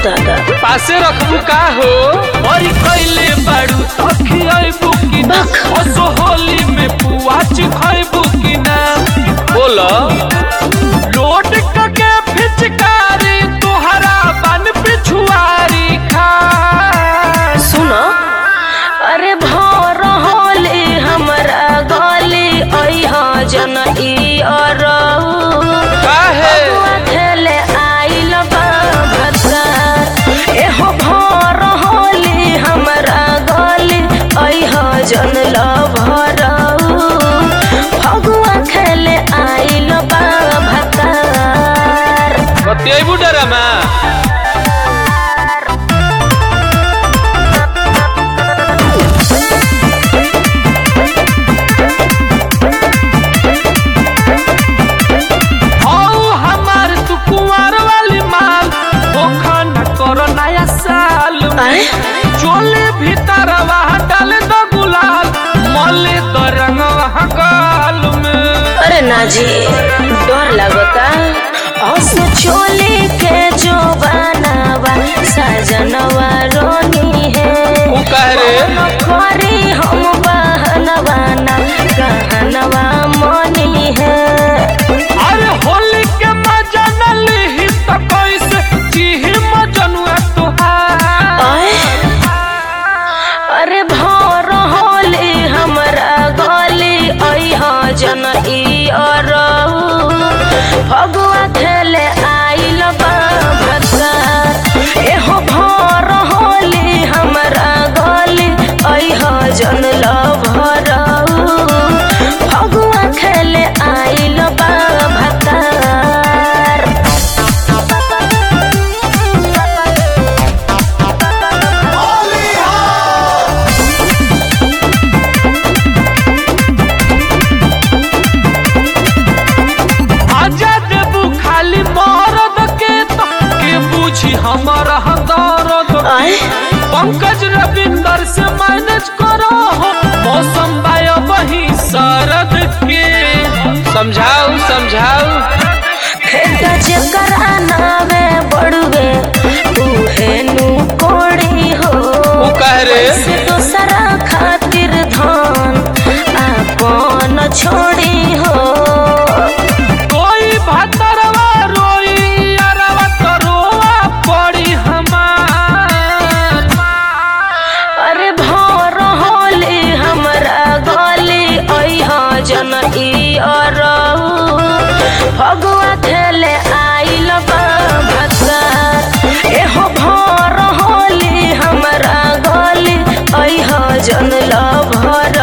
दादा पासे रखबू का हो और कैले बाड़ू तखियाबू कि ना ओसो होली में पुआ चिखाइबू कि ना बोला लोट के फिचकारी तोहरा बन पिछुआरी खा सुनो अरे भोर होली हमरा गली अइहा जन ई अरऊ काहे खेले आइल बा भत्तर एहो भोर होली हमरा गली अइहा जन ल भरऊ फगुआ खेले आइल बा भत्तर बतियाबू डरामा चोले भीतर वहाँ डाले दो गुलाल मले तो रंग वहाँ गाल में। अरे ना जी डर लगता औस चोले के जो बनावा सजनवा रोनी है वो कह रे करी हम बहनवा ना कहनवा मनी है अरे होली के मजा न ली तो कैसे चीही मजनुआ तुहार अरे भोर होली हमरा गली अइहा जन ई अरऊ फगुआ खेले आइल बा भत्तर एहो भोर होली हमरा गली अइहा जन ल भरऊ फगुआ खेले आइल बा भत्तर हमारा दर्द पंकज रविंदर से मैनेज करो मौसम बाया वही शरद के समझाऊ समझाऊ जेकर नावे बड़वे उहे नु कोड़ी हो वो कह रे से दोसरा खातिर धन आपन छोड़ी हो कोई भतरवा रोई अरवा करोवा पड़ी हमार अरे भोर होली हमरा गली अइहा जन ई अरऊ फगुआ खेले आइल बा भत्तर एहो भोर होली हमरा गली अइहा जन ल भर